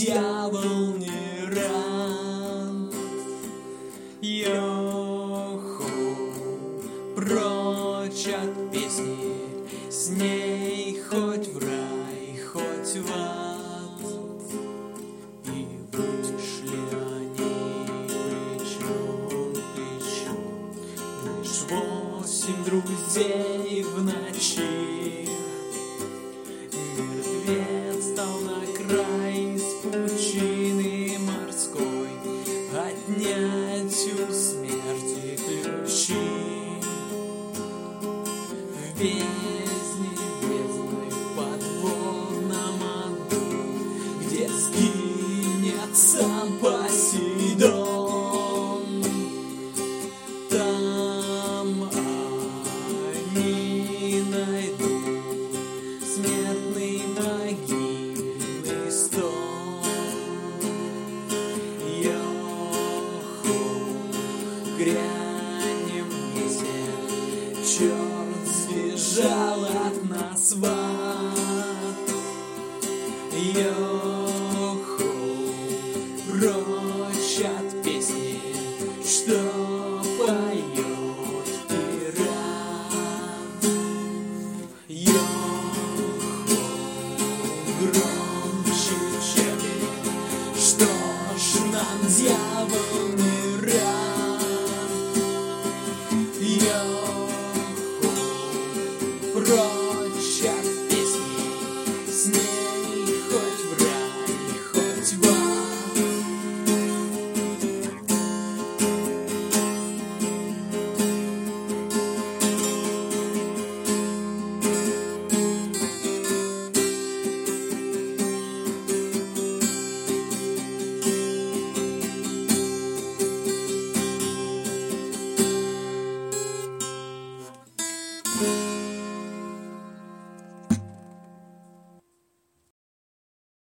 дьявол не рад. Йоху, прочь от песни, с ней хоть в рай, хоть в ад. И вышли они плечом к плечу, лишь 8 друзей в ночи. Мертвец стал на край из пучины морской отнять у смерти ключи. В бездне бездны, в подводном аду, где сгинет сам Посейдон, там они найдут смертный могильный стон. Йоху, грянем вместе, черт сбежал от нас в ад. Йоху, прочь от песни, что поет пират. Йоху, громче чали, что ж нам дьявол не рад. Йоху, прочь от песни, с ней хоть в рай, хоть в ад.